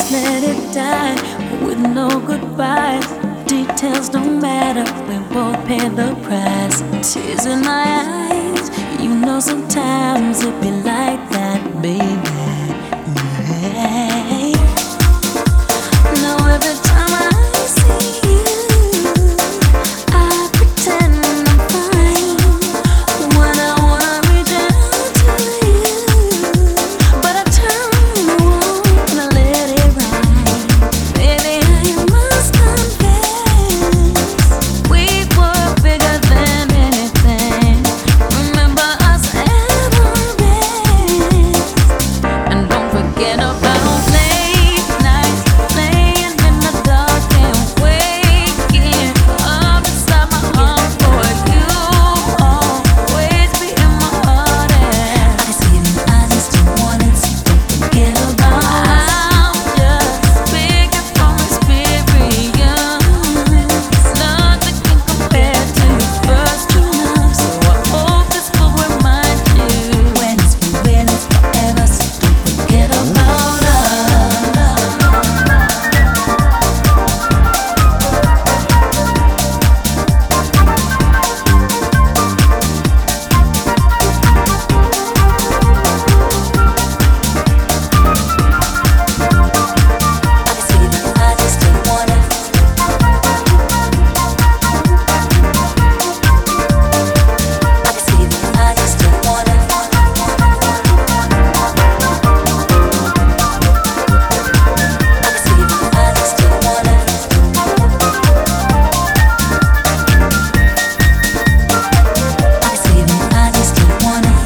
let it die with no goodbyes. Details don't matter, we both pay the price. Tears in my eyes, you know sometimes it be like that, baby. Yeah. Now every time I see you, I pretend I'm fine. When I wanna reach out to you, but I turn around and I let it ride. Baby, I must confess, we were bigger than anything. Remember us ever been, and don't forget about late nights, laying in the dark and waking up inside my arms for you. Always be in my heart, and I see it in your eyes, I still want it, so don't forget about us. I'm just speaking from experience. Nothing can compare to your first true love, so I hope this will remind you when it's for real, it's forever, so don't forget about us. I can see it in your eyes, I still want it. I can see it in your eyes, I still want it. I can see it in your eyes, I still want it. I can see it in your eyes, I still want it.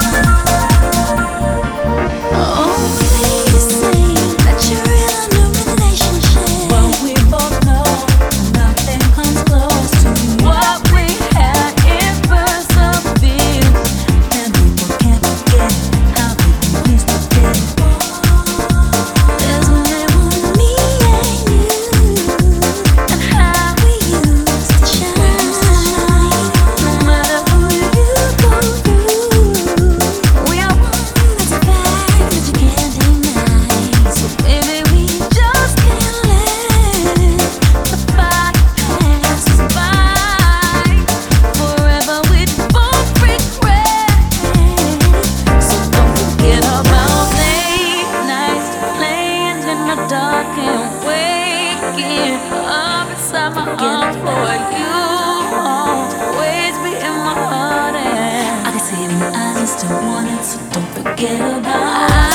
Oh, you say that you're in a new relationship, but we both know nothing comes close to what we had in perseverance. And people can't forget how we used to be. There's only one me and you, and how we used to shine. No matter who you go through, we are one, that's a fact that you can't deny. So baby, we just can't let the past pass us by. Forever we'd both regret. So don't forget about late nights, laying in the dark and waking up inside my arms for you. Always be in my heart, and I can see it in your eyes, I still want it, so don't forget about us.